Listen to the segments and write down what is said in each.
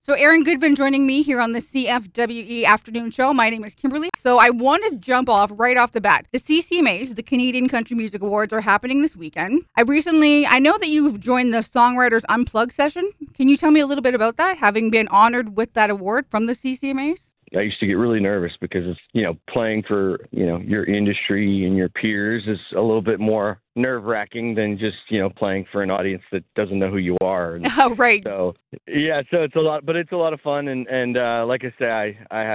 So Aaron Goodvin joining me here on the CFWE Afternoon Show. My name is Kimberly. So I want to jump off right off the bat. The CCMAs, the Canadian Country Music Awards, are happening this weekend. I know that you've joined the Songwriters Unplugged session. Can you tell me a little bit about that, having been honored with that award from the CCMAs? I used to get really nervous because it's, playing for, your industry and your peers is a little bit more nerve-wracking than just, playing for an audience that doesn't know who you are. And Oh, right. so it's a lot, but it's a lot of fun. And like I say,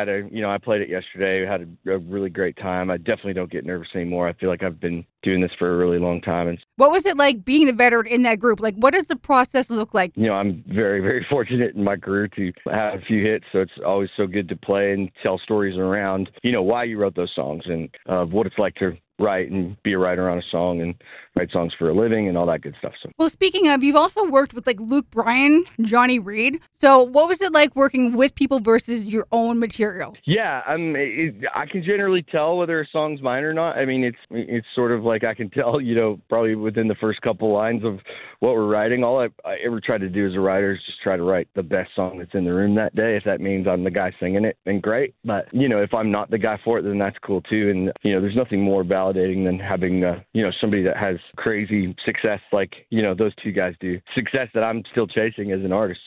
I played it yesterday. I had a really great time. I definitely don't get nervous anymore. I feel like I've been doing this for a really long time. And What was it like being the veteran in that group? Like, what does the process look like? I'm very, very fortunate in my career to have a few hits, so it's always so good to play and tell stories around, why you wrote those songs and what it's like to write and be a writer on a song and write songs for a living and all that good stuff. So, Well, speaking of, you've also worked with like Luke Bryan, Johnny Reed. So what was it like working with people versus your own material? yeah, I can generally tell whether a song's mine or not. I mean, it's sort of like I can tell, probably within the first couple lines of what we're writing. All I ever try to do as a writer is just try to write the best song that's in the room that day. If that means I'm the guy singing it, then great. But, if I'm not the guy for it, then that's cool too. And, there's nothing more validating than having, somebody that has crazy success like, those two guys do. Success that I'm still chasing as an artist,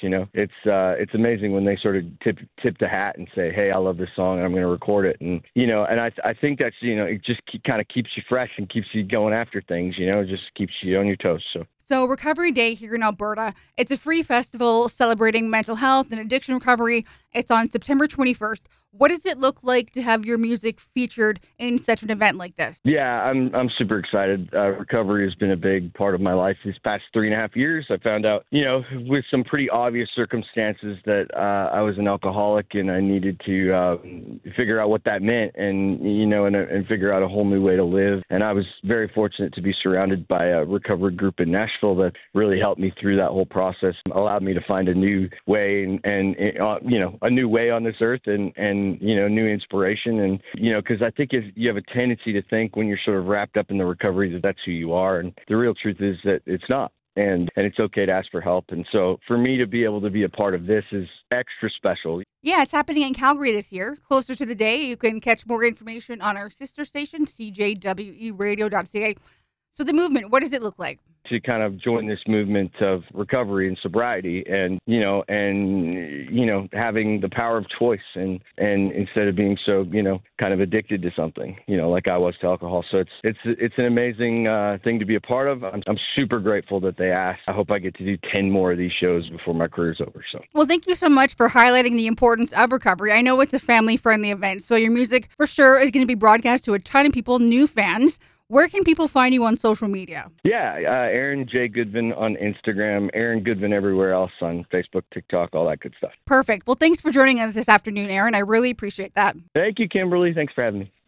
It's amazing when they sort of tip the hat and say, hey, I love this song and I'm going to record it. And, and I think that's, it just kind of keeps you fresh and keeps you going after things, just keeps you on your toes. So Recovery Day here in Alberta, it's a free festival celebrating mental health and addiction recovery. It's on September 21st. What does it look like to have your music featured in such an event like this? Yeah, I'm super excited. Recovery has been a big part of my life these past 3.5 years. I found out, with some pretty obvious circumstances that I was an alcoholic and I needed to figure out what that meant and, and figure out a whole new way to live. And I was very fortunate to be surrounded by a recovery group in Nashville that really helped me through that whole process, allowed me to find a new way and a new way on this earth and new inspiration. And, because I think if you have a tendency to think when you're sort of wrapped up in the recovery that that's who you are. And the real truth is that it's not. And it's okay to ask for help. And so for me to be able to be a part of this is extra special. Yeah, it's happening in Calgary this year. Closer to the day, you can catch more information on our sister station, cjweradio.ca. So the movement, what does it look like? To kind of join this movement of recovery and sobriety and having the power of choice and instead of being so, kind of addicted to something, like I was to alcohol. So it's an amazing thing to be a part of. I'm super grateful that they asked. I hope I get to do 10 more of these shows before my career's over. So, well, thank you so much for highlighting the importance of recovery. I know it's a family-friendly event, so your music for sure is going to be broadcast to a ton of people, new fans. Where can people find you on social media? Yeah, Aaron J. Goodvin on Instagram, Aaron Goodvin everywhere else on Facebook, TikTok, all that good stuff. Perfect. Well, thanks for joining us this afternoon, Aaron. I really appreciate that. Thank you, Kimberly. Thanks for having me.